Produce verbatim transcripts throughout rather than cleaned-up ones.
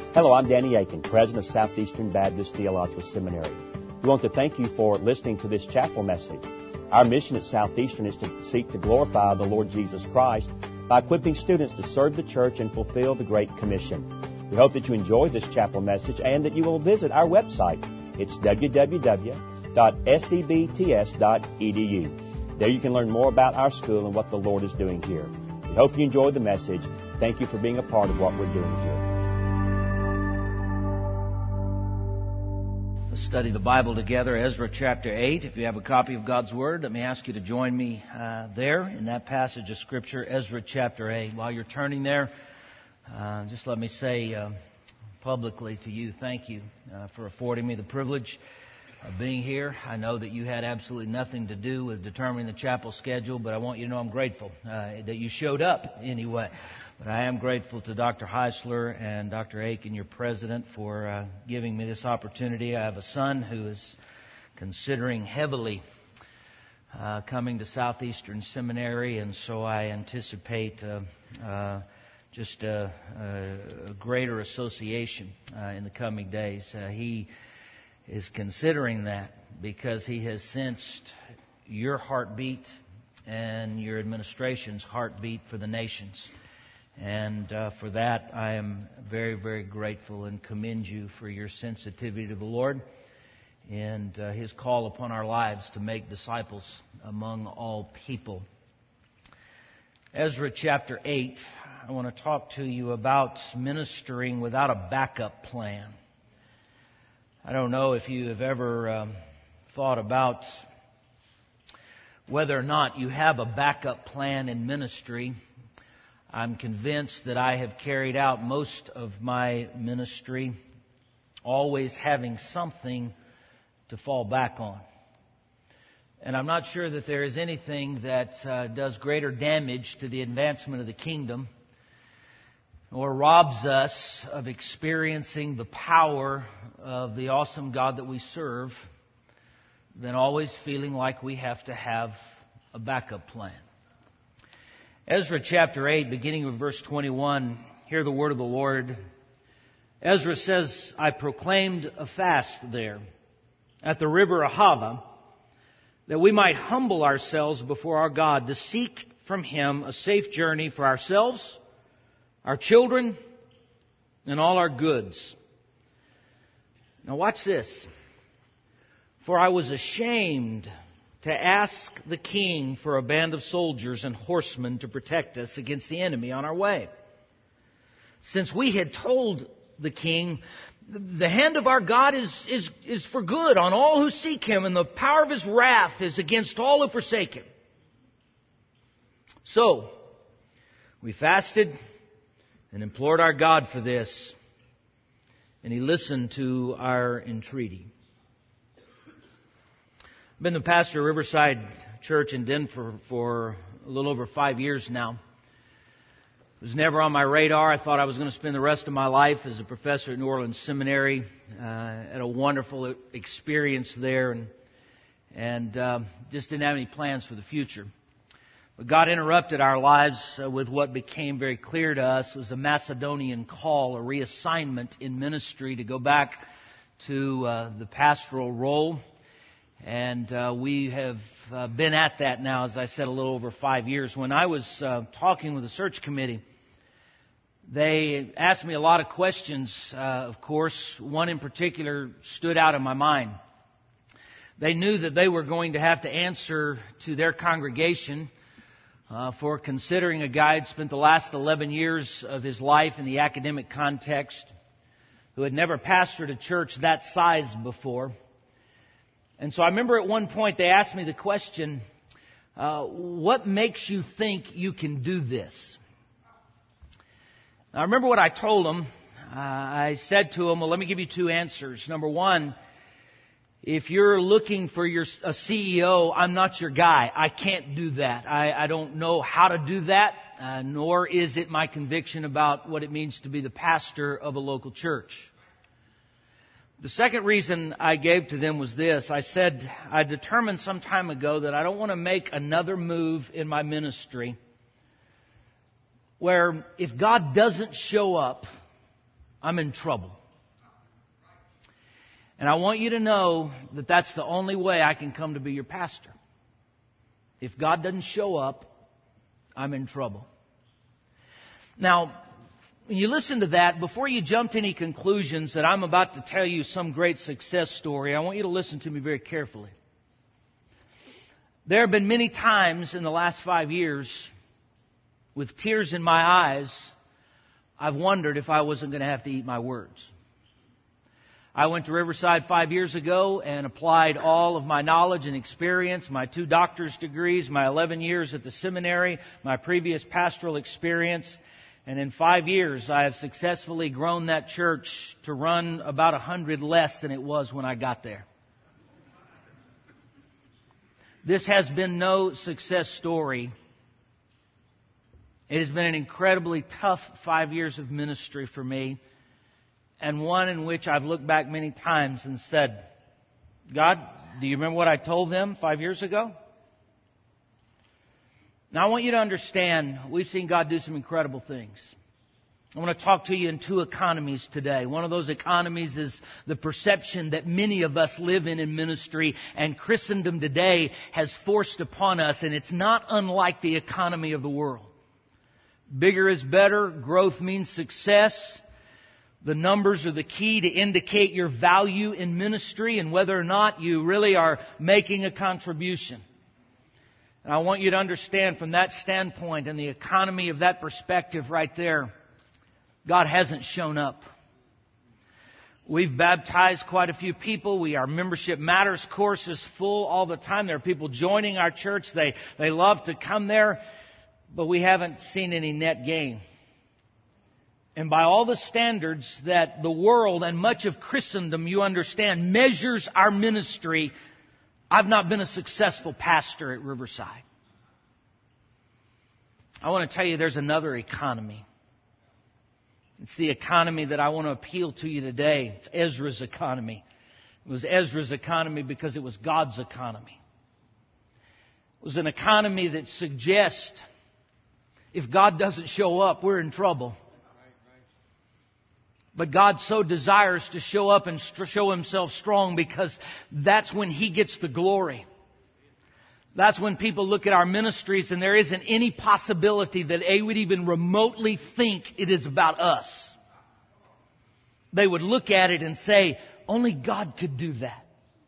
Hello, I'm Danny Aiken, President of Southeastern Baptist Theological Seminary. We want to thank you for listening to this chapel message. Our mission at Southeastern is to seek to glorify the Lord Jesus Christ by equipping students to serve the church and fulfill the Great Commission. We hope that you enjoy this chapel message and that you will visit our website. It's w w w dot s e b t s dot e d u. There you can learn more about our school and what the Lord is doing here. We hope you enjoyed the message. Thank you for being a part of what we're doing here. Let's study the Bible together, Ezra chapter eight. If you have a copy of God's Word, let me ask you to join me uh, there in that passage of Scripture, Ezra chapter eight. While you're turning there, uh, just let me say uh, publicly to you, thank you uh, for affording me the privilege of being here. I know that you had absolutely nothing to do with determining the chapel schedule, but I want you to know I'm grateful uh, that you showed up anyway. But I am grateful to Doctor Heisler and Doctor Aiken, your president, for uh, giving me this opportunity. I have a son who is considering heavily uh, coming to Southeastern Seminary, and so I anticipate uh, uh, just a, a greater association uh, in the coming days. Uh, he is considering that because he has sensed your heartbeat and your administration's heartbeat for the nations. And uh, for that, I am very, very grateful and commend you for your sensitivity to the Lord and uh, His call upon our lives to make disciples among all people. Ezra chapter eight, I want to talk to you about ministering without a backup plan. I don't know if you have ever um, thought about whether or not you have a backup plan in ministry. I'm convinced that I have carried out most of my ministry always having something to fall back on. And I'm not sure that there is anything that uh, does greater damage to the advancement of the kingdom or robs us of experiencing the power of the awesome God that we serve than always feeling like we have to have a backup plan. Ezra chapter eight, beginning with verse twenty-one, hear the word of the Lord. Ezra says, I proclaimed a fast there at the river Ahava, that we might humble ourselves before our God to seek from Him a safe journey for ourselves, our children, and all our goods. Now watch this. For I was ashamed to ask the king for a band of soldiers and horsemen to protect us against the enemy on our way. Since we had told the king, the hand of our God is, is, is for good on all who seek Him, and the power of His wrath is against all who forsake Him. So, we fasted and implored our God for this, and He listened to our entreaty. I've been the pastor of Riverside Church in Denver for a little over five years now. It was never on my radar. I thought I was going to spend the rest of my life as a professor at New Orleans Seminary. Uh, had a wonderful experience there, and and uh, just didn't have any plans for the future. But God interrupted our lives uh, with what became very clear to us was a Macedonian call, a reassignment in ministry to go back to uh, the pastoral role. And uh, we have uh, been at that now, as I said, a little over five years. When I was uh, talking with the search committee, they asked me a lot of questions, uh, of course. One in particular stood out in my mind. They knew that they were going to have to answer to their congregation uh, for considering a guy who'd spent the last eleven years of his life in the academic context, who had never pastored a church that size before. And so I remember at one point they asked me the question, uh, what makes you think you can do this? Now, I remember what I told them. Uh, I said to them, well, let me give you two answers. Number one, if you're looking for your a C E O, I'm not your guy. I can't do that. I, I don't know how to do that, uh, nor is it my conviction about what it means to be the pastor of a local church. The second reason I gave to them was this. I said, I determined some time ago that I don't want to make another move in my ministry where if God doesn't show up, I'm in trouble. And I want you to know that that's the only way I can come to be your pastor. If God doesn't show up, I'm in trouble. Now, when you listen to that, before you jump to any conclusions that I'm about to tell you some great success story, I want you to listen to me very carefully. There have been many times in the last five years, with tears in my eyes, I've wondered if I wasn't going to have to eat my words. I went to Riverside five years ago and applied all of my knowledge and experience, my two doctor's degrees, my eleven years at the seminary, my previous pastoral experience. And in five years, I have successfully grown that church to run about a hundred less than it was when I got there. This has been no success story. It has been an incredibly tough five years of ministry for me, and one in which I've looked back many times and said, God, do you remember what I told them five years ago? Now, I want you to understand, we've seen God do some incredible things. I want to talk to you in two economies today. One of those economies is the perception that many of us live in in ministry, and Christendom today has forced upon us, and it's not unlike the economy of the world. Bigger is better. Growth means success. The numbers are the key to indicate your value in ministry and whether or not you really are making a contribution. And I want you to understand from that standpoint and the economy of that perspective right there, God hasn't shown up. We've baptized quite a few people. We, our Membership Matters course is full all the time. There are people joining our church. They, they love to come there, but we haven't seen any net gain. And by all the standards that the world and much of Christendom, you understand, measures our ministry, I've not been a successful pastor at Riverside. I want to tell you there's another economy. It's the economy that I want to appeal to you today. It's Ezra's economy. It was Ezra's economy because it was God's economy. It was an economy that suggests if God doesn't show up, we're in trouble. But God so desires to show up and show Himself strong because that's when He gets the glory. That's when people look at our ministries and there isn't any possibility that they would even remotely think it is about us. They would look at it and say, only God could do that.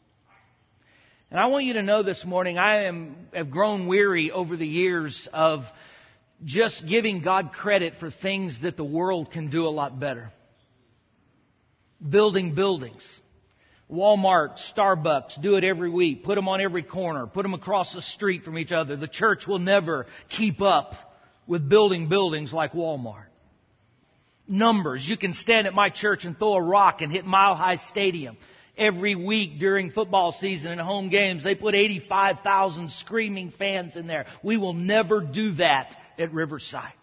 And I want you to know this morning, I am have grown weary over the years of just giving God credit for things that the world can do a lot better. Building buildings. Walmart, Starbucks, do it every week. Put them on every corner. Put them across the street from each other. The church will never keep up with building buildings like Walmart. Numbers. You can stand at my church and throw a rock and hit Mile High Stadium. Every week during football season and home games, they put eighty-five thousand screaming fans in there. We will never do that at Riverside.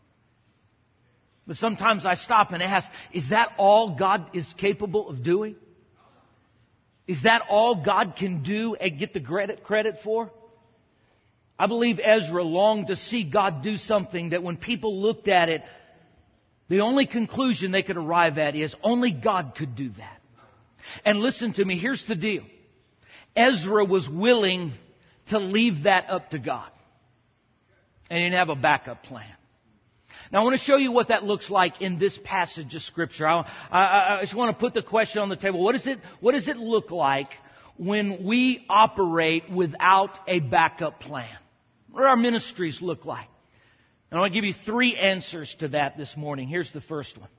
But sometimes I stop and ask, is that all God is capable of doing? Is that all God can do and get the credit, credit for? I believe Ezra longed to see God do something that when people looked at it, the only conclusion they could arrive at is only God could do that. And listen to me, here's the deal. Ezra was willing to leave that up to God. And he didn't have a backup plan. Now, I want to show you what that looks like in this passage of Scripture. I, I, I just want to put the question on the table. What does it, what does it look like when we operate without a backup plan? What do our ministries look like? And I want to give you three answers to that this morning. Here's the first one.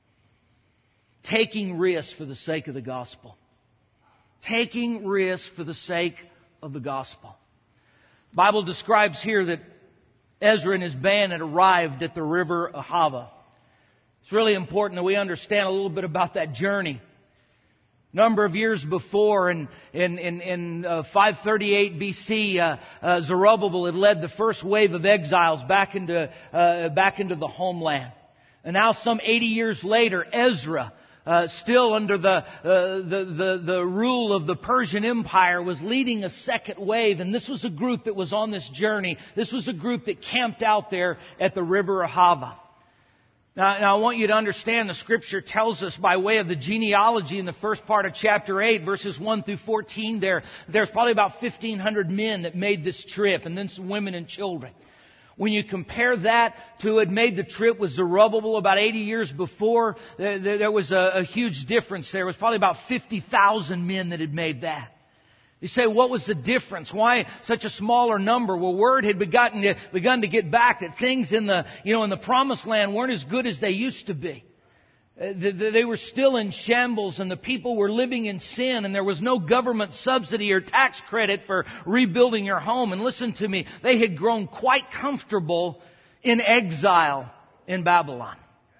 Taking risks for the sake of the gospel. Taking risks for the sake of the gospel. The Bible describes here that Ezra and his band had arrived at the river Ahava. It's really important that we understand a little bit about that journey. A number of years before, in, in, in, in uh, five thirty-eight B C, uh, uh, Zerubbabel had led the first wave of exiles back into, uh, back into the homeland. And now some eighty years later, Ezra, Uh, still under the, uh, the, the, the rule of the Persian Empire, was leading a second wave. And this was a group that was on this journey. This was a group that camped out there at the river Ahava. Now, now, I want you to understand the Scripture tells us by way of the genealogy in the first part of chapter eight, verses one through fourteen there, there's probably about fifteen hundred men that made this trip, and then some women and children. When you compare that to who had made the trip with Zerubbabel about eighty years before, there, there was a, a huge difference there. It was probably about fifty thousand men that had made that. You say, what was the difference? Why such a smaller number? Well, word had begun to, begun to get back that things in the, you know, in the promised land weren't as good as they used to be. Uh, they were still in shambles, and the people were living in sin, and there was no government subsidy or tax credit for rebuilding your home. And listen to me, they had grown quite comfortable in exile in Babylon.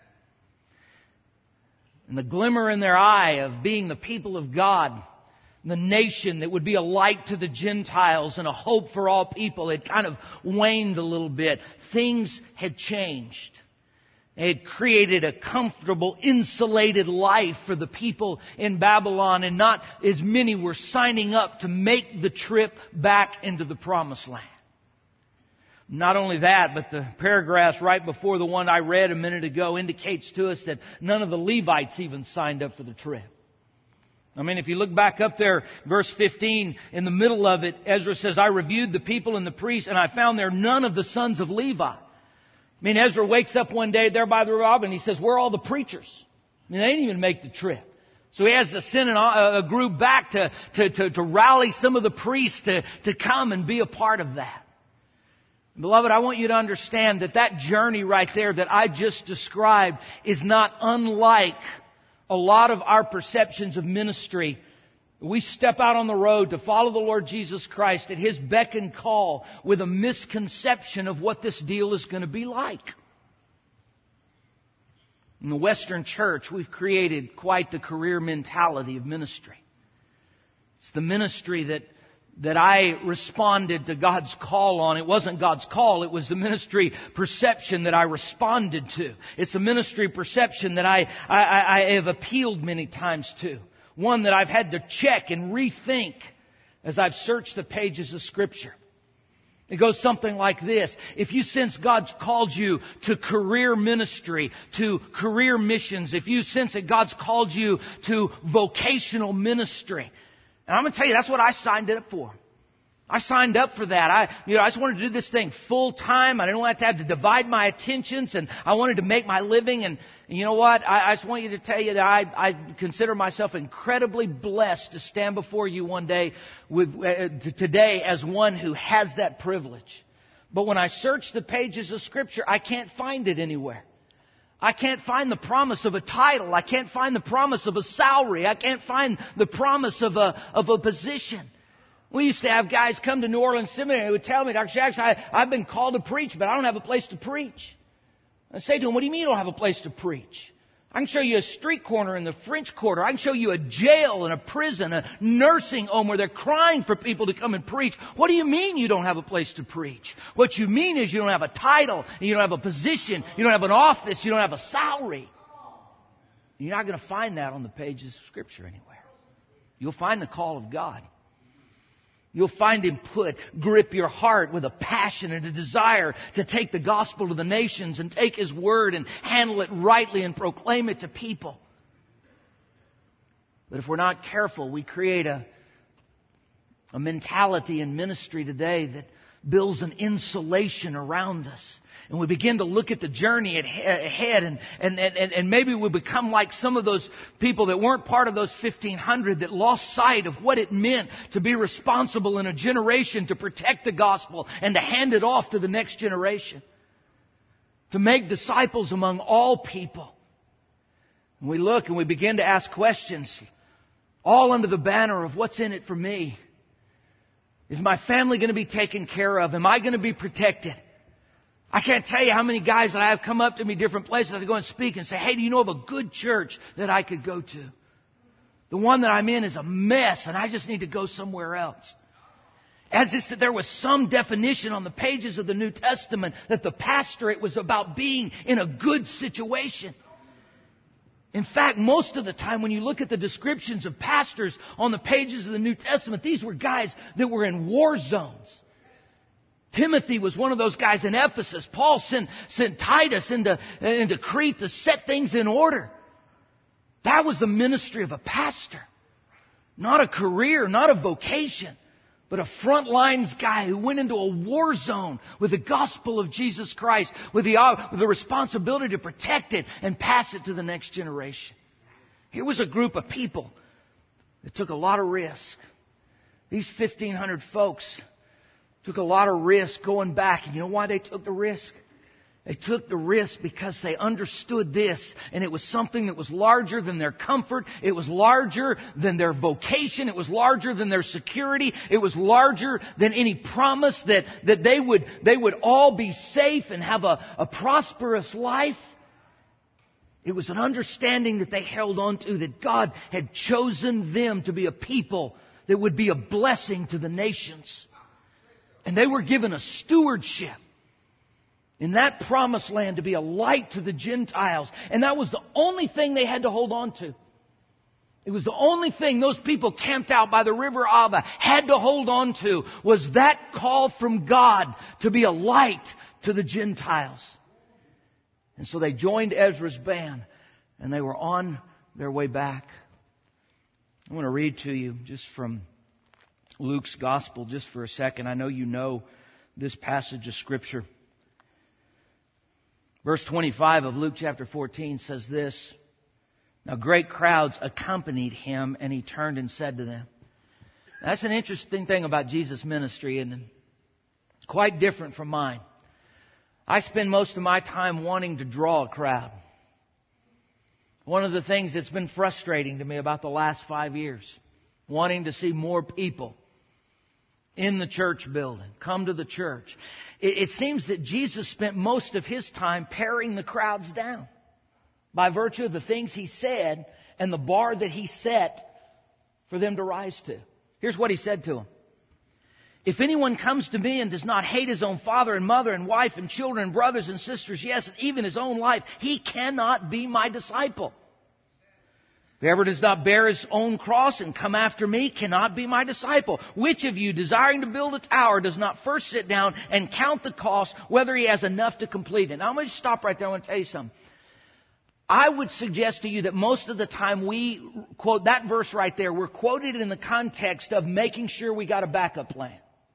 And the glimmer in their eye of being the people of God, the nation that would be a light to the Gentiles and a hope for all people, had kind of waned a little bit. Things had changed. It had created a comfortable, insulated life for the people in Babylon, and not as many were signing up to make the trip back into the Promised Land. Not only that, but the paragraphs right before the one I read a minute ago indicates to us that none of the Levites even signed up for the trip. I mean, if you look back up there, verse fifteen, in the middle of it, Ezra says, I reviewed the people and the priests, and I found there none of the sons of Levi. I mean, Ezra wakes up one day there by the river, and he says, where are all the preachers? I mean, they didn't even make the trip. So he has to send a group back to, to, to, to rally some of the priests to, to come and be a part of that. Beloved, I want you to understand that that journey right there that I just described is not unlike a lot of our perceptions of ministry. We step out on the road to follow the Lord Jesus Christ at His beck and call with a misconception of what this deal is going to be like. In the Western church, we've created quite the career mentality of ministry. It's the ministry that that I responded to God's call on. It wasn't God's call. It was the ministry perception that I responded to. It's a ministry perception that I, I, I have appealed many times to. One that I've had to check and rethink as I've searched the pages of Scripture. It goes something like this. If you sense God's called you to career ministry, to career missions, if you sense that God's called you to vocational ministry, and I'm going to tell you, that's what I signed it up for. I signed up for that. I, you know, I just wanted to do this thing full time. I didn't want to have to divide my attentions, and I wanted to make my living. And, and you know what? I, I just want you to tell you that I, I consider myself incredibly blessed to stand before you one day, with uh, t- today, as one who has that privilege. But when I search the pages of Scripture, I can't find it anywhere. I can't find the promise of a title. I can't find the promise of a salary. I can't find the promise of a of a position. We used to have guys come to New Orleans Seminary who would tell me, Doctor Shax, I, I've been called to preach, but I don't have a place to preach. I say to them, what do you mean you don't have a place to preach? I can show you a street corner in the French Quarter. I can show you a jail and a prison, a nursing home where they're crying for people to come and preach. What do you mean you don't have a place to preach? What you mean is you don't have a title, you don't have a position, you don't have an office, you don't have a salary. You're not going to find that on the pages of Scripture anywhere. You'll find the call of God. You'll find Him put, grip your heart with a passion and a desire to take the gospel to the nations and take His word and handle it rightly and proclaim it to people. But if we're not careful, we create a, a mentality in ministry today that builds an insulation around us. And we begin to look at the journey ahead, and, and, and, and maybe we become like some of those people that weren't part of those fifteen hundred that lost sight of what it meant to be responsible in a generation to protect the gospel and to hand it off to the next generation. To make disciples among all people. And we look and we begin to ask questions, all under the banner of what's in it for me. Is my family going to be taken care of? Am I going to be protected? I can't tell you how many guys that I have come up to me different places. I go and speak and say, hey, do you know of a good church that I could go to? The one that I'm in is a mess and I just need to go somewhere else. As if there was some definition on the pages of the New Testament that the pastorate was about being in a good situation. In fact, most of the time when you look at the descriptions of pastors on the pages of the New Testament, these were guys that were in war zones. Timothy was one of those guys in Ephesus. Paul sent, sent Titus into, into Crete to set things in order. That was the ministry of a pastor. Not a career, not a vocation, but a front lines guy who went into a war zone with the gospel of Jesus Christ, with the, with the responsibility to protect it and pass it to the next generation. Here was a group of people that took a lot of risk. These fifteen hundred folks took a lot of risk going back. And you know why they took the risk? They took the risk because they understood this, and it was something that was larger than their comfort. It was larger than their vocation. It was larger than their security. It was larger than any promise that, that they would, they would all be safe and have a, a prosperous life. It was an understanding that they held on to, that God had chosen them to be a people that would be a blessing to the nations. And they were given a stewardship in that promised land to be a light to the Gentiles. And that was the only thing they had to hold on to. It was the only thing those people camped out by the river Abba had to hold on to, was that call from God to be a light to the Gentiles. And so they joined Ezra's band, and they were on their way back. I want to read to you just from Luke's Gospel just for a second. I know you know this passage of Scripture. Verse twenty-five of Luke chapter fourteen says this: "Now great crowds accompanied him, and he turned and said to them." That's an interesting thing about Jesus' ministry, and it's quite different from mine. I spend most of my time wanting to draw a crowd. One of the things that's been frustrating to me about the last five years, wanting to see more people in the church building, come to the church. It, it seems that Jesus spent most of His time paring the crowds down by virtue of the things He said and the bar that He set for them to rise to. Here's what He said to them: "If anyone comes to me and does not hate his own father and mother and wife and children and brothers and sisters, yes, and even his own life, he cannot be my disciple. Whoever does not bear his own cross and come after me cannot be my disciple. Which of you, desiring to build a tower, does not first sit down and count the cost, whether he has enough to complete it?" Now I'm going to stop right there. I want to tell you something. I would suggest to you that most of the time we quote that verse right there, we're quoted in the context of making sure we got a backup plan.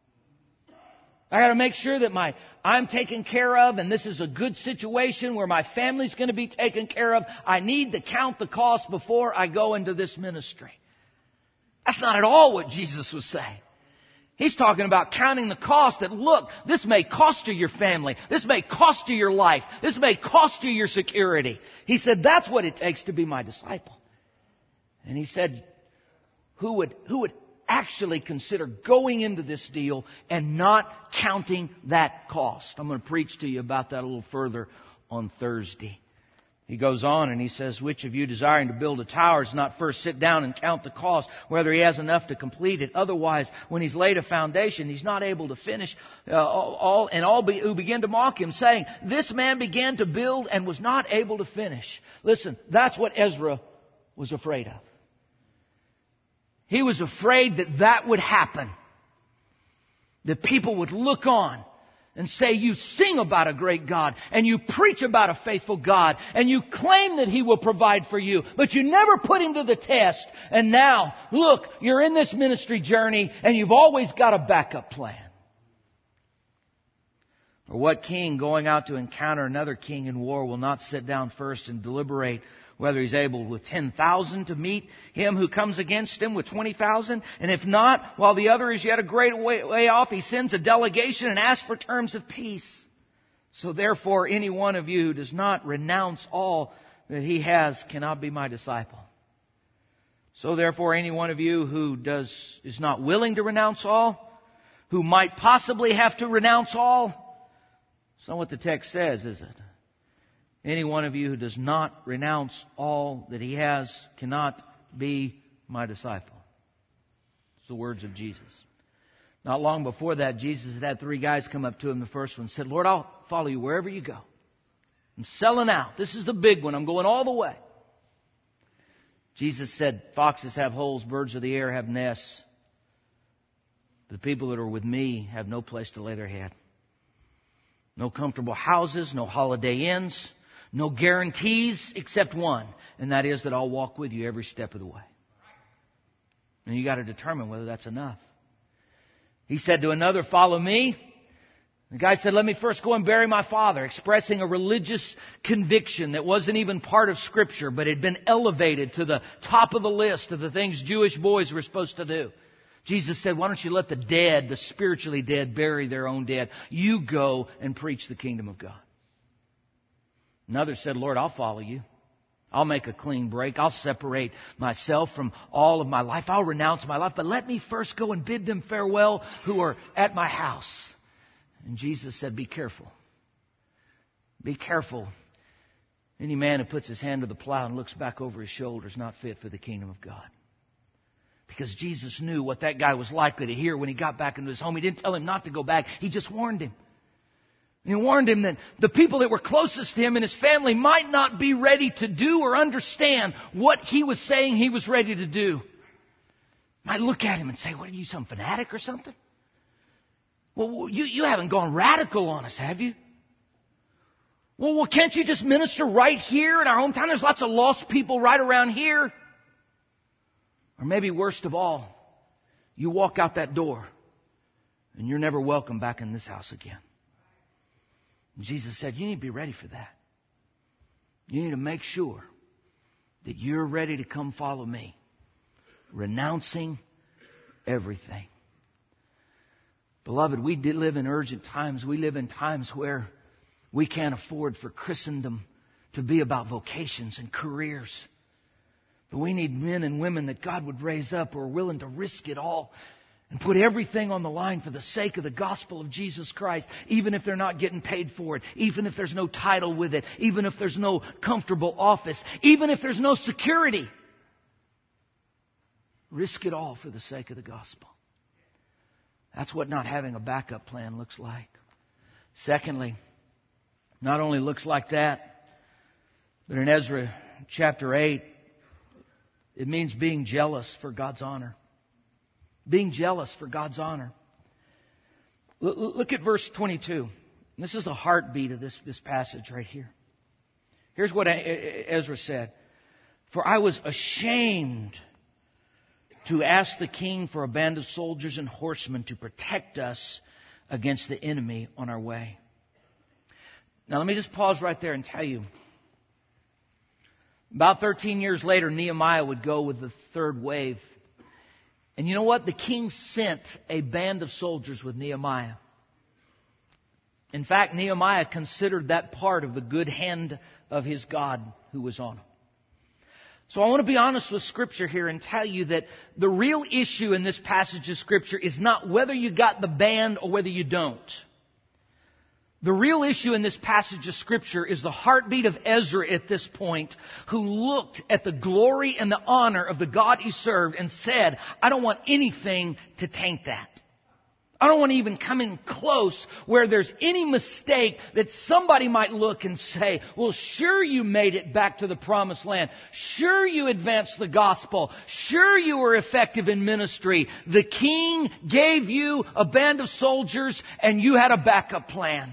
I got to make sure that my I'm taken care of, and this is a good situation where my family's going to be taken care of. I need to count the cost before I go into this ministry. That's not at all what Jesus was saying. He's talking about counting the cost, that look, this may cost you your family. This may cost you your life. This may cost you your security. He said, that's what it takes to be my disciple. And He said, who would, who would actually consider going into this deal and not counting that cost? I'm going to preach to you about that a little further on Thursday. He goes on and he says, "Which of you desiring to build a tower does not first sit down and count the cost, whether he has enough to complete it? Otherwise, when he's laid a foundation, he's not able to finish. Uh, all, all and all be, who begin to mock him, saying, 'This man began to build and was not able to finish.'" Listen, that's what Ezra was afraid of. He was afraid that that would happen. That people would look on and say, "You sing about a great God, and you preach about a faithful God, and you claim that He will provide for you, but you never put Him to the test. And now, look, you're in this ministry journey, and you've always got a backup plan." "Or what king going out to encounter another king in war will not sit down first and deliberate whether he's able with ten thousand to meet him who comes against him with twenty thousand? And if not, while the other is yet a great way, way off, he sends a delegation and asks for terms of peace. So therefore, any one of you who does not renounce all that he has cannot be my disciple. So therefore, any one of you who does is not willing to renounce all, who might possibly have to renounce all." That's not what the text says, is it? "Any one of you who does not renounce all that he has cannot be my disciple." It's the words of Jesus. Not long before that, Jesus had had three guys come up to him. The first one said, "Lord, I'll follow you wherever you go. I'm selling out. This is the big one. I'm going all the way." Jesus said, "Foxes have holes, birds of the air have nests. The people that are with me have no place to lay their head." No comfortable houses, no holiday inns, no guarantees except one, and that is that I'll walk with you every step of the way. And you got to determine whether that's enough. He said to another, follow me. The guy said, let me first go and bury my father, expressing a religious conviction that wasn't even part of Scripture, but had been elevated to the top of the list of the things Jewish boys were supposed to do. Jesus said, why don't you let the dead, the spiritually dead, bury their own dead? You go and preach the kingdom of God. Another said, Lord, I'll follow you. I'll make a clean break. I'll separate myself from all of my life. I'll renounce my life. But let me first go and bid them farewell who are at my house. And Jesus said, be careful. Be careful. Any man who puts his hand to the plow and looks back over his shoulder is not fit for the kingdom of God. Because Jesus knew what that guy was likely to hear when he got back into his home. He didn't tell him not to go back. He just warned him. And he warned him that the people that were closest to him and his family might not be ready to do or understand what he was saying he was ready to do. Might look at him and say, what are you, some fanatic or something? Well, you, you haven't gone radical on us, have you? Well, well, can't you just minister right here in our hometown? There's lots of lost people right around here. Or maybe worst of all, you walk out that door and you're never welcome back in this house again. And Jesus said, you need to be ready for that. You need to make sure that you're ready to come follow me, renouncing everything. Beloved, we did live in urgent times. We live in times where we can't afford for Christendom to be about vocations and careers. But we need men and women that God would raise up who are willing to risk it all and put everything on the line for the sake of the gospel of Jesus Christ, even if they're not getting paid for it, even if there's no title with it, even if there's no comfortable office, even if there's no security. Risk it all for the sake of the gospel. That's what not having a backup plan looks like. Secondly, not only looks like that, but in Ezra chapter eight, it means being jealous for God's honor. Being jealous for God's honor. Look at verse twenty-two. This is the heartbeat of this, this passage right here. Here's what Ezra said. For I was ashamed to ask the king for a band of soldiers and horsemen to protect us against the enemy on our way. Now let me just pause right there and tell you. About thirteen years later, Nehemiah would go with the third wave. And you know what? The king sent a band of soldiers with Nehemiah. In fact, Nehemiah considered that part of the good hand of his God who was on him. So I want to be honest with Scripture here and tell you that the real issue in this passage of Scripture is not whether you got the band or whether you don't. The real issue in this passage of Scripture is the heartbeat of Ezra at this point, who looked at the glory and the honor of the God he served and said, I don't want anything to taint that. I don't want to even come in close where there's any mistake that somebody might look and say, well, sure you made it back to the promised land. Sure you advanced the gospel. Sure you were effective in ministry. The king gave you a band of soldiers and you had a backup plan.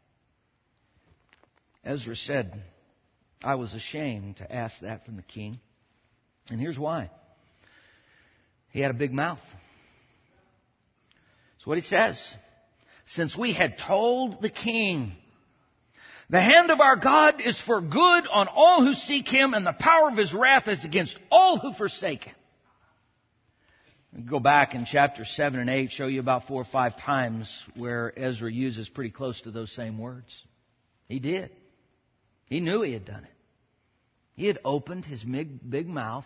Ezra said, I was ashamed to ask that from the king. And here's why. He had a big mouth. That's what he says. Since we had told the king, the hand of our God is for good on all who seek him, and the power of his wrath is against all who forsake him. I'll go back in chapter seven and eight, show you about four or five times where Ezra uses pretty close to those same words. He did. He knew he had done it. He had opened his big, big mouth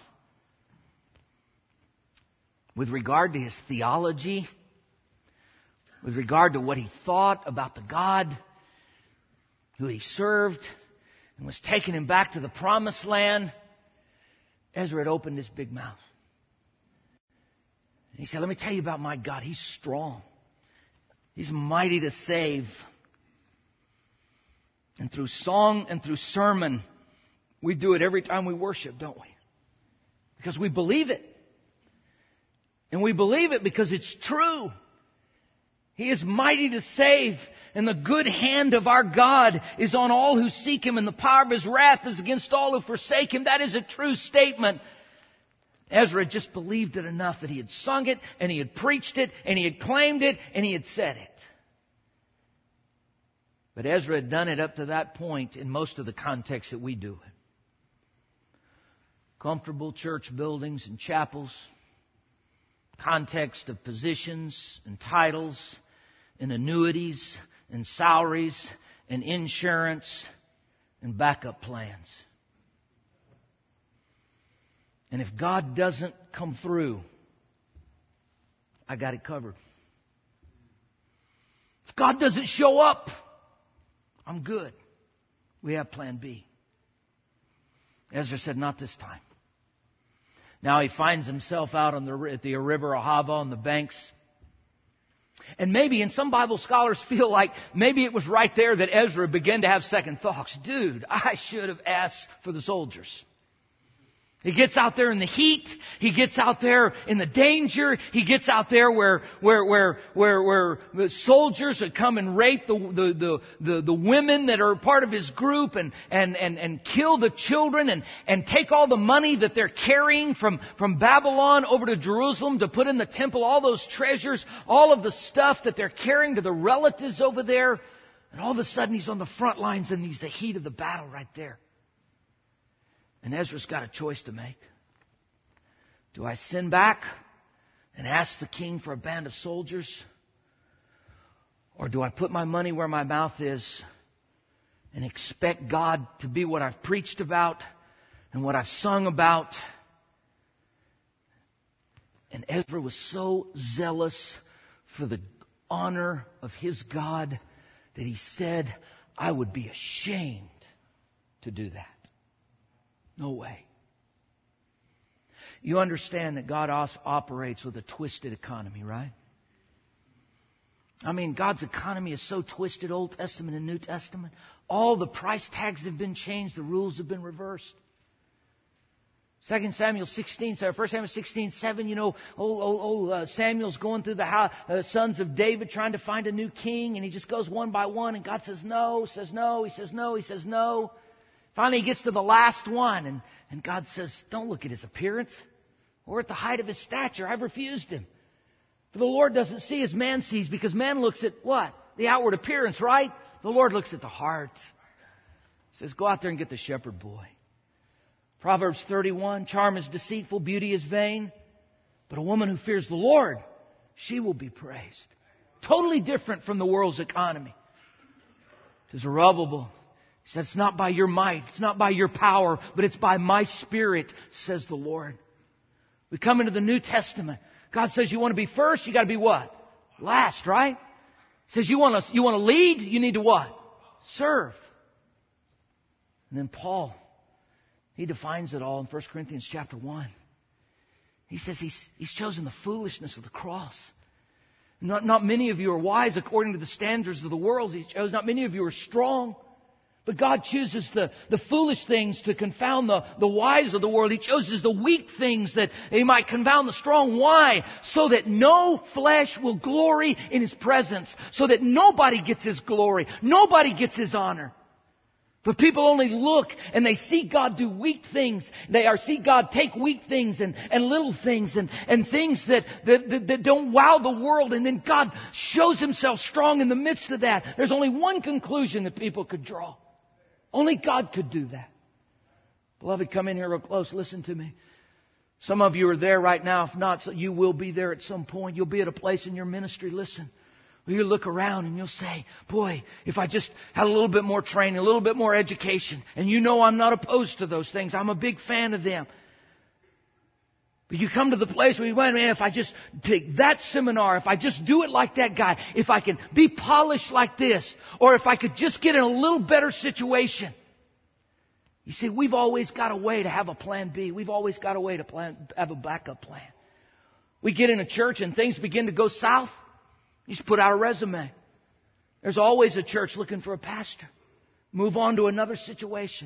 with regard to his theology, with regard to what he thought about the God who he served and was taking him back to the promised land. Ezra had opened his big mouth. And he said, let me tell you about my God. He's strong. He's mighty to save. And through song and through sermon, we do it every time we worship, don't we? Because we believe it. And we believe it because it's true. He is mighty to save, and the good hand of our God is on all who seek Him, and the power of His wrath is against all who forsake Him. That is a true statement. Ezra just believed it enough that he had sung it, and he had preached it, and he had claimed it, and he had said it. But Ezra had done it up to that point in most of the contexts that we do it. Comfortable church buildings and chapels, context of positions and titles and annuities and salaries and insurance and backup plans. And if God doesn't come through, I got it covered. If God doesn't show up, I'm good. We have plan B. Ezra said, not this time. Now he finds himself out on the, at the river Ahava on the banks. And maybe, and some Bible scholars feel like maybe it was right there that Ezra began to have second thoughts. Dude, I should have asked for the soldiers. He gets out there in the heat. He gets out there in the danger. He gets out there where where where where where the soldiers would come and rape the the the the, the women that are part of his group and and and and kill the children and and take all the money that they're carrying from from Babylon over to Jerusalem to put in the temple, all those treasures, all of the stuff that they're carrying to the relatives over there. And all of a sudden he's on the front lines and he's the heat of the battle right there. And Ezra's got a choice to make. Do I send back and ask the king for a band of soldiers? Or do I put my money where my mouth is and expect God to be what I've preached about and what I've sung about? And Ezra was so zealous for the honor of his God that he said, I would be ashamed to do that. No way. You understand that God operates with a twisted economy, right? I mean, God's economy is so twisted, Old Testament and New Testament. All the price tags have been changed. The rules have been reversed. Second Samuel sixteen, sorry, First Samuel sixteen, seven, you know, oh, oh, oh uh, Samuel's going through the house, uh, sons of David trying to find a new king, and he just goes one by one, and God says no, says no, he says no, he says no. Finally, he gets to the last one, and, and God says, don't look at his appearance or at the height of his stature. I've refused him. For the Lord doesn't see as man sees, because man looks at what? The outward appearance, right? The Lord looks at the heart. He says, go out there and get the shepherd boy. Proverbs thirty-one, charm is deceitful, beauty is vain, but a woman who fears the Lord, she will be praised. Totally different from the world's economy. To Zerubbabel, he said, it's not by your might, it's not by your power, but it's by my Spirit, says the Lord. We come into the New Testament. God says you want to be first, you got to be what? Last, right? He says you want to, you want to lead, you need to what? Serve. And then Paul, he defines it all in First Corinthians chapter one. He says he's, he's chosen the foolishness of the cross. Not, not many of you are wise according to the standards of the world. He chose, not many of you are strong. But God chooses the, the foolish things to confound the, the wise of the world. He chooses the weak things that He might confound the strong. Why? So that no flesh will glory in His presence. So that nobody gets His glory. Nobody gets His honor. But people only look and they see God do weak things. They are see God take weak things and, and little things and, and things that, that, that, that don't wow the world. And then God shows Himself strong in the midst of that. There's only one conclusion that people could draw. Only God could do that. Beloved, come in here real close. Listen to me. Some of you are there right now. If not, you will be there at some point. You'll be at a place in your ministry. Listen. You look around and you'll say, boy, if I just had a little bit more training, a little bit more education. And you know I'm not opposed to those things. I'm a big fan of them. But you come to the place where you went, man, if I just take that seminar, if I just do it like that guy, if I can be polished like this, or if I could just get in a little better situation. You see, we've always got a way to have a plan B. We've always got a way to plan, have a backup plan. We get in a church and things begin to go south. You just put out a resume. There's always a church looking for a pastor. Move on to another situation.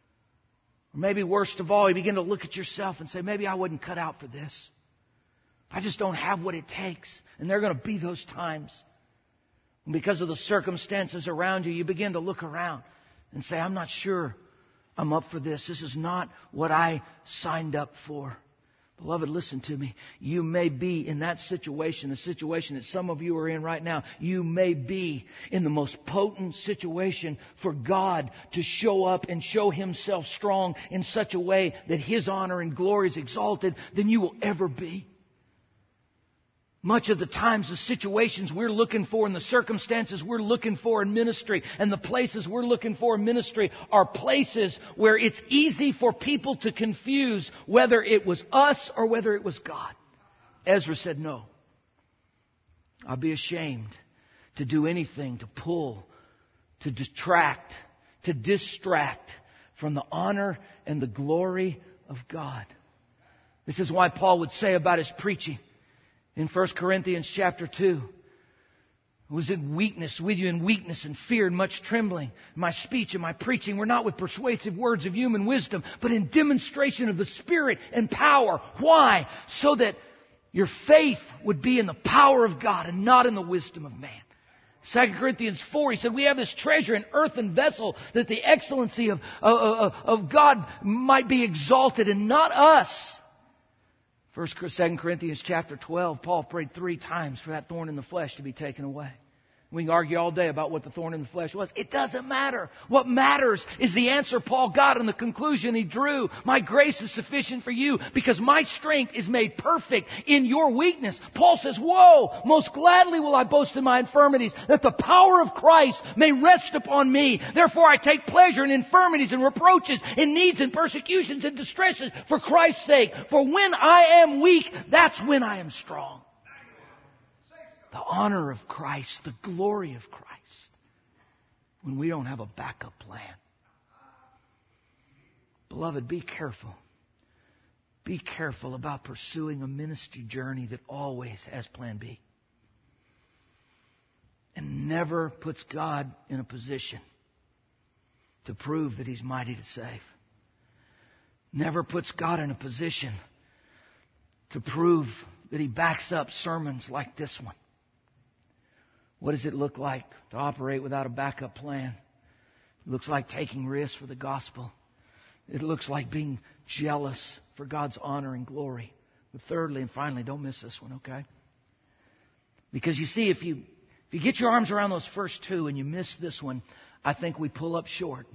Or maybe worst of all, you begin to look at yourself and say, maybe I wasn't cut out for this. If I just don't have what it takes. And there are going to be those times. And because of the circumstances around you, you begin to look around and say, I'm not sure I'm up for this. This is not what I signed up for. Beloved, listen to me. You may be in that situation, the situation that some of you are in right now. You may be in the most potent situation for God to show up and show Himself strong in such a way that His honor and glory is exalted than you will ever be. Much of the times, the situations we're looking for and the circumstances we're looking for in ministry and the places we're looking for in ministry are places where it's easy for people to confuse whether it was us or whether it was God. Ezra said, no. I'll be ashamed to do anything to pull, to detract, to distract from the honor and the glory of God. This is why Paul would say about his preaching, in First Corinthians chapter two, I was in weakness, with you in weakness and fear and much trembling. My speech and my preaching were not with persuasive words of human wisdom, but in demonstration of the Spirit and power. Why? So that your faith would be in the power of God and not in the wisdom of man. Second Corinthians four, he said, we have this treasure in earthen vessel, that the excellency of, of, of God might be exalted and not us. First, Second Corinthians chapter twelve, Paul prayed three times for that thorn in the flesh to be taken away. We can argue all day about what the thorn in the flesh was. It doesn't matter. What matters is the answer Paul got and the conclusion he drew. My grace is sufficient for you because my strength is made perfect in your weakness. Paul says, whoa, most gladly will I boast in my infirmities, that the power of Christ may rest upon me. Therefore I take pleasure in infirmities and reproaches, in needs and persecutions and distresses for Christ's sake. For when I am weak, that's when I am strong. The honor of Christ, the glory of Christ, when we don't have a backup plan. Beloved, be careful. Be careful about pursuing a ministry journey that always has plan B. And never puts God in a position to prove that He's mighty to save. Never puts God in a position to prove that He backs up sermons like this one. What does it look like to operate without a backup plan? It looks like taking risks for the gospel. It looks like being jealous for God's honor and glory. But thirdly and finally, don't miss this one, okay? Because you see, if you if you get your arms around those first two and you miss this one, I think we pull up short.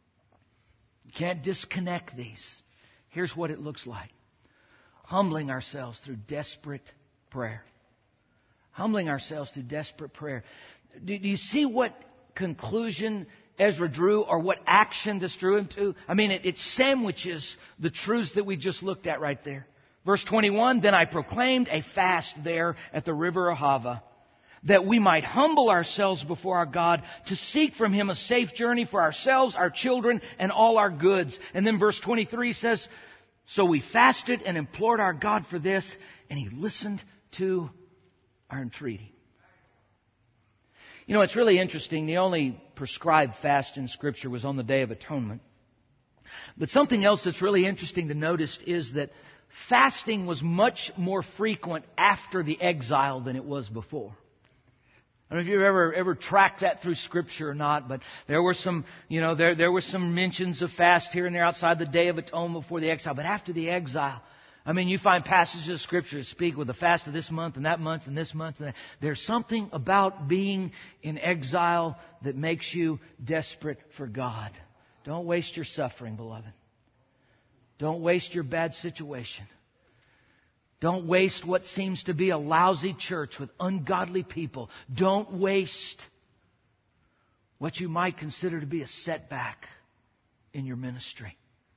You can't disconnect these. Here's what it looks like. Humbling ourselves through desperate prayer. Humbling ourselves through desperate prayer. Do, do you see what conclusion Ezra drew, or what action this drew him to? I mean, it, it sandwiches the truths that we just looked at right there. Verse twenty-one, then I proclaimed a fast there at the river Ahava, that we might humble ourselves before our God, to seek from Him a safe journey for ourselves, our children, and all our goods. And then verse twenty-three says, so we fasted and implored our God for this, and He listened to our entreaty. You know, it's really interesting. The only prescribed fast in Scripture was on the Day of Atonement. But something else that's really interesting to notice is that fasting was much more frequent after the exile than it was before. I don't know if you've ever ever tracked that through Scripture or not, but there were some, you know, there there were some mentions of fast here and there outside the Day of Atonement before the exile. But after the exile, I mean, you find passages of Scripture that speak with the fast of this month and that month and this month. And that. There's something about being in exile that makes you desperate for God. Don't waste your suffering, beloved. Don't waste your bad situation. Don't waste what seems to be a lousy church with ungodly people. Don't waste what you might consider to be a setback in your ministry.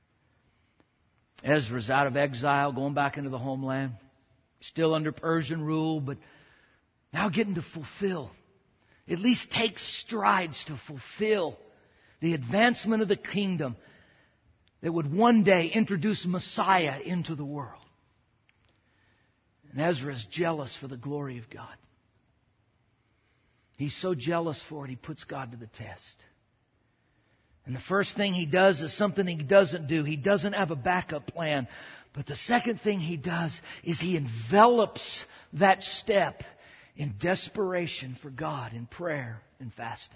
Ezra's out of exile, going back into the homeland, still under Persian rule, but now getting to fulfill, at least take strides to fulfill the advancement of the kingdom that would one day introduce Messiah into the world. And Ezra is jealous for the glory of God. He's so jealous for it, he puts God to the test. And the first thing He does is something He doesn't do. He doesn't have a backup plan. But the second thing He does is He envelops that step in desperation for God, in prayer and fasting.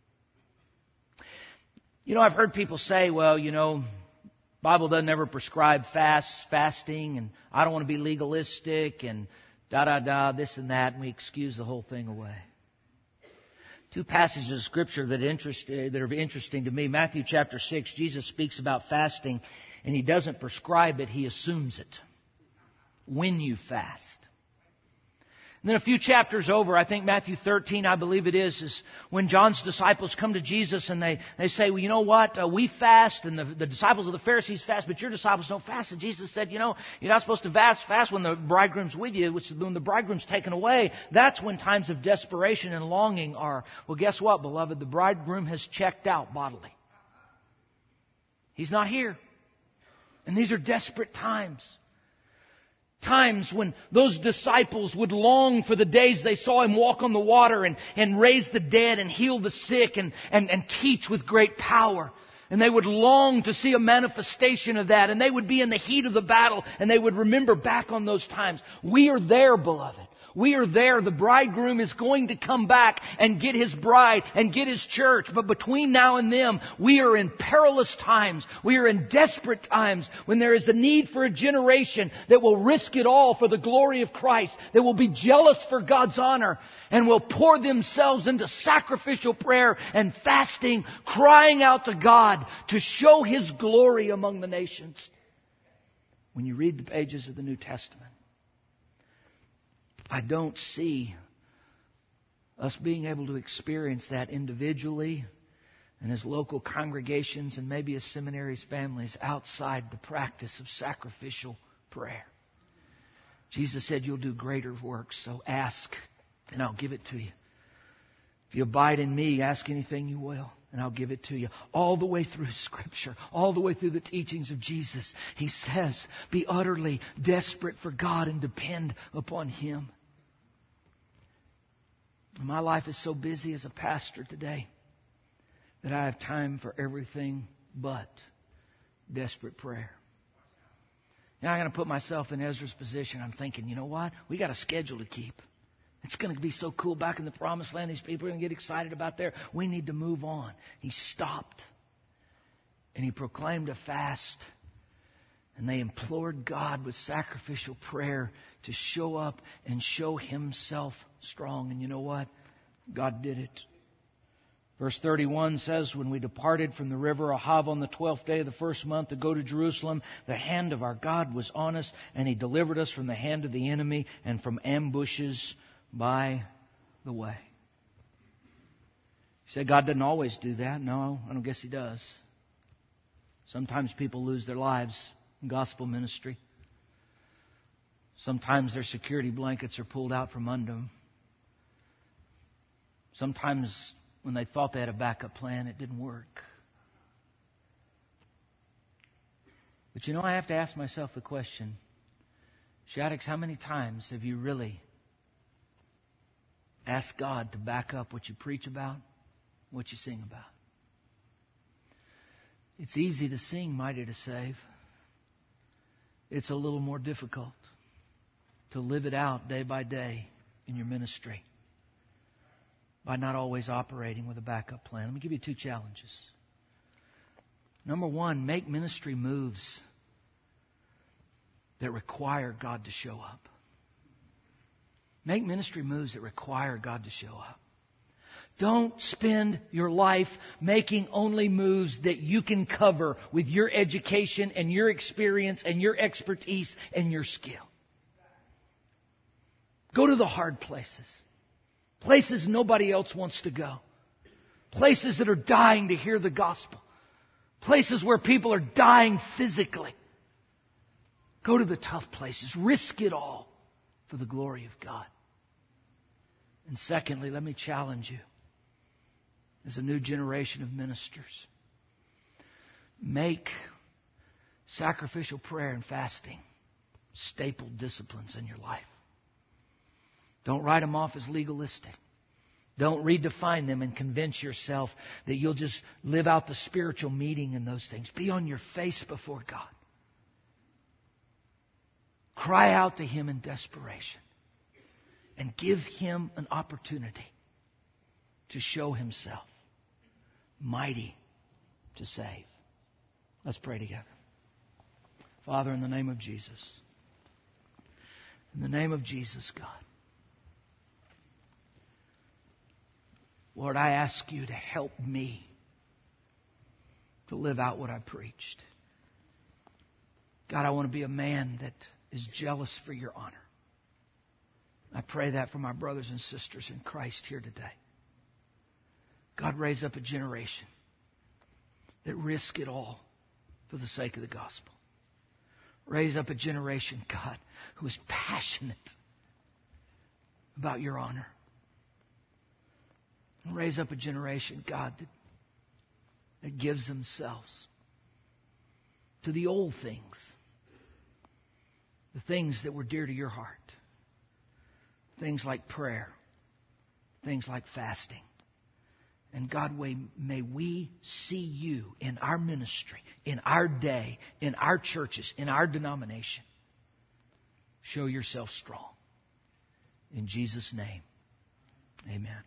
You know, I've heard people say, well, you know, Bible doesn't ever prescribe fast, fasting, and I don't want to be legalistic, and da-da-da, this and that, and we excuse the whole thing away. Two passages of Scripture that, interest, that are interesting to me. Matthew chapter six, Jesus speaks about fasting, and He doesn't prescribe it, He assumes it. When you fast. And then a few chapters over, I think Matthew thirteen, I believe it is, is when John's disciples come to Jesus and they, they say, well, you know what, uh, we fast, and the, the disciples of the Pharisees fast, but your disciples don't fast. And Jesus said, you know, you're not supposed to fast, fast when the bridegroom's with you, which is when the bridegroom's taken away. That's when times of desperation and longing are. Well, guess what, beloved? The bridegroom has checked out bodily. He's not here. And these are desperate times. Times when those disciples would long for the days they saw Him walk on the water and, and raise the dead and heal the sick and, and, and teach with great power. And they would long to see a manifestation of that. And they would be in the heat of the battle and they would remember back on those times. We are there, beloved. We are there. The bridegroom is going to come back and get His bride and get His church. But between now and then, we are in perilous times. We are in desperate times when there is a need for a generation that will risk it all for the glory of Christ, that will be jealous for God's honor, and will pour themselves into sacrificial prayer and fasting, crying out to God to show His glory among the nations. When you read the pages of the New Testament, I don't see us being able to experience that individually and as local congregations and maybe as seminaries, families outside the practice of sacrificial prayer. Jesus said, you'll do greater works, so ask and I'll give it to you. If you abide in me, ask anything you will, and I'll give it to you. All the way through Scripture, all the way through the teachings of Jesus, He says, be utterly desperate for God and depend upon Him. My life is so busy as a pastor today that I have time for everything but desperate prayer. Now I'm going to put myself in Ezra's position. I'm thinking, you know what? We got a schedule to keep. It's going to be so cool back in the Promised Land. These people are going to get excited about there. We need to move on. He stopped and he proclaimed a fast. And they implored God with sacrificial prayer to show up and show Himself strong. And you know what? God did it. Verse thirty-one says, when we departed from the river Ahava on the twelfth day of the first month to go to Jerusalem, the hand of our God was on us, and He delivered us from the hand of the enemy and from ambushes by the way. You say God doesn't always do that. No, I don't guess He does. Sometimes people lose their lives in gospel ministry. Sometimes their security blankets are pulled out from under them. Sometimes when they thought they had a backup plan, it didn't work. But you know, I have to ask myself the question, Shaddix, how many times have you really asked God to back up what you preach about, what you sing about? It's easy to sing, mighty to save. It's a little more difficult to live it out day by day in your ministry by not always operating with a backup plan. Let me give you two challenges. Number one, make ministry moves that require God to show up. Make ministry moves that require God to show up. Don't spend your life making only moves that you can cover with your education and your experience and your expertise and your skill. Go to the hard places. Places nobody else wants to go. Places that are dying to hear the gospel. Places where people are dying physically. Go to the tough places. Risk it all for the glory of God. And secondly, let me challenge you as a new generation of ministers. Make sacrificial prayer and fasting staple disciplines in your life. Don't write them off as legalistic. Don't redefine them and convince yourself that you'll just live out the spiritual meaning in those things. Be on your face before God. Cry out to Him in desperation. And give Him an opportunity to show Himself mighty to save. Let's pray together. Father, in the name of Jesus. In the name of Jesus, God. Lord, I ask You to help me to live out what I preached. God, I want to be a man that is jealous for Your honor. I pray that for my brothers and sisters in Christ here today. God, raise up a generation that risk it all for the sake of the gospel. Raise up a generation, God, who is passionate about Your honor. And raise up a generation, God, that, that gives themselves to the old things, the things that were dear to Your heart, things like prayer, things like fasting. And God, may we see You in our ministry, in our day, in our churches, in our denomination. Show Yourself strong. In Jesus' name, amen.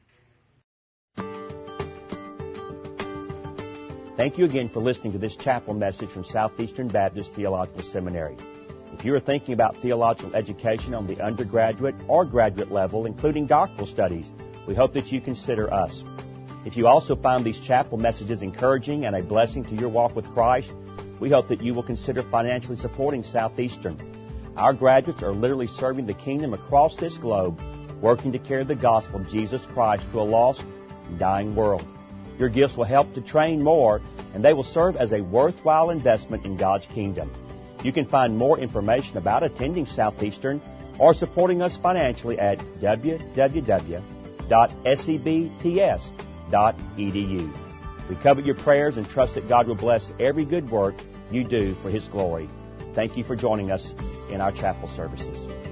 Thank you again for listening to this chapel message from Southeastern Baptist Theological Seminary. If you are thinking about theological education on the undergraduate or graduate level, including doctoral studies, we hope that you consider us. If you also find these chapel messages encouraging and a blessing to your walk with Christ, we hope that you will consider financially supporting Southeastern. Our graduates are literally serving the kingdom across this globe, working to carry the gospel of Jesus Christ to a lost and dying world. Your gifts will help to train more, and they will serve as a worthwhile investment in God's kingdom. You can find more information about attending Southeastern or supporting us financially at w w w dot sebts dot e d u. We covet your prayers and trust that God will bless every good work you do for His glory. Thank you for joining us in our chapel services.